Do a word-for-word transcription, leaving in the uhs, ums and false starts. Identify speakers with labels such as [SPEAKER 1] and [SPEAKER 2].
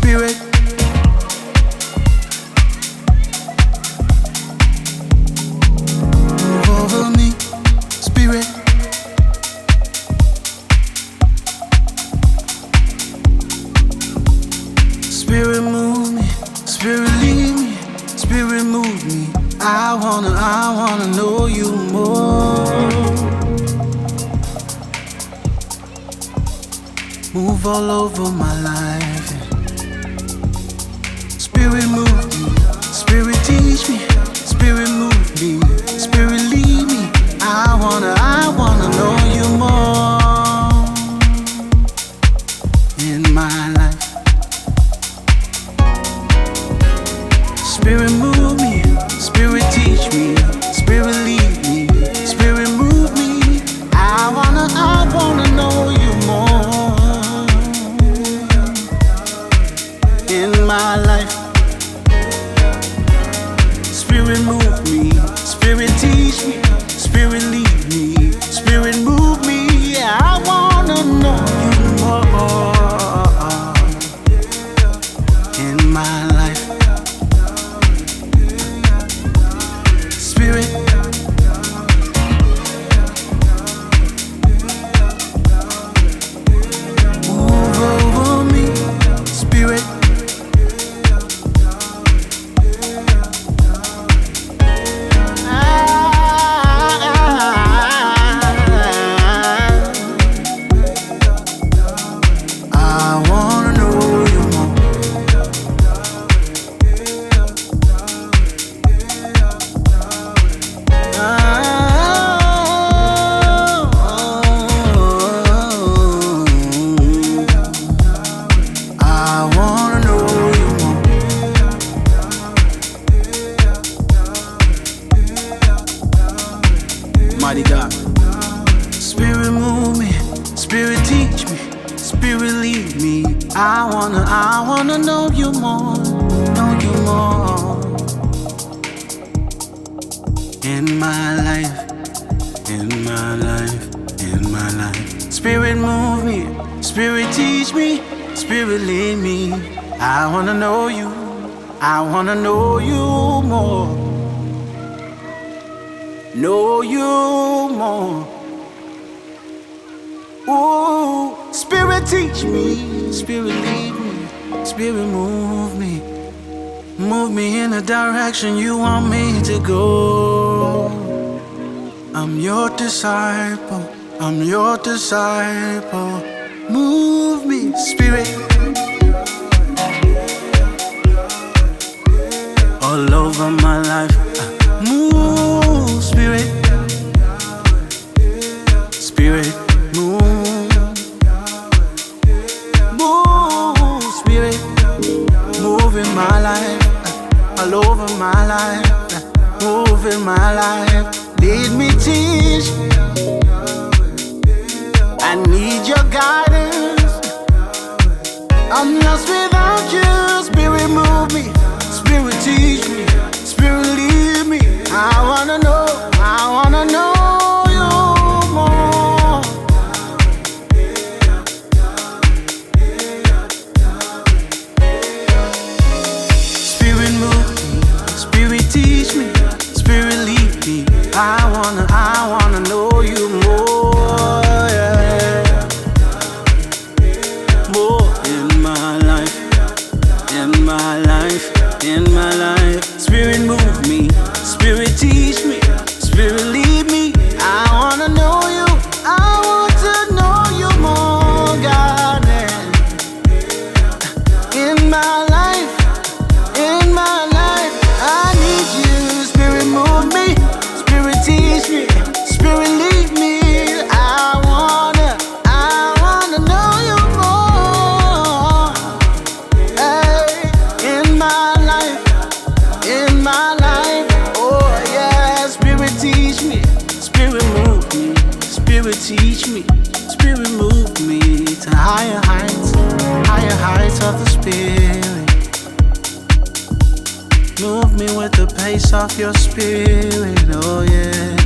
[SPEAKER 1] Spirit. Move over me, Spirit. Spirit move me, Spirit lead me, Spirit move me. I wanna, I wanna know you more. Move all over my life. Spirit move me, Spirit teach me, Spirit move me, Spirit lead me. I wanna, I wanna know you more in my life. Spirit move me, Spirit teach me, Spirit lead me, Spirit move me. I wanna, I wanna know you more in my life. Spirit move me, Spirit teach me, Spirit lead me, Spirit move me. I wanna know you more in my life. Spirit, move over me, Spirit. I wanna know you more. I wanna know you more. Mighty God. Spirit move me, Spirit teach me, Spirit lead me. I wanna, I wanna know you more, know you more in my life, in my life, in my life. Spirit move me, Spirit teach me, Spirit lead me. I wanna know you, I wanna know you more, know you more. Ooh, Spirit teach me, Spirit lead me, Spirit move me, move me in the direction you want me to go. I'm your disciple, I'm your disciple. Move me, Spirit, all over my life. Move, Spirit, Spirit, move, move, Spirit, move in my life, all over my life, move in my life. Lead me, teach me. I need your guidance. I'm lost without you. Spirit move me, Spirit teach me, Spirit lead me. I wanna know, I wanna know you more. Spirit move me, Spirit teach me, Spirit lead me. I wanna, I wanna know you more, yeah. More in my life, in my life, in my life. Spirit move me, Spirit teach me, Spirit lead me. I wanna know you, I want to know you more, God, yeah. In my life, in my life, I need you. Spirit move me, Spirit teach me, Spirit lead me. I wanna, I wanna know you more, hey, in my life, in my life. Oh yeah, Spirit teach me, Spirit move me, Spirit teach me, Spirit move me to higher heights, higher heights of the Spirit. Move me with the pace of your Spirit, oh yeah.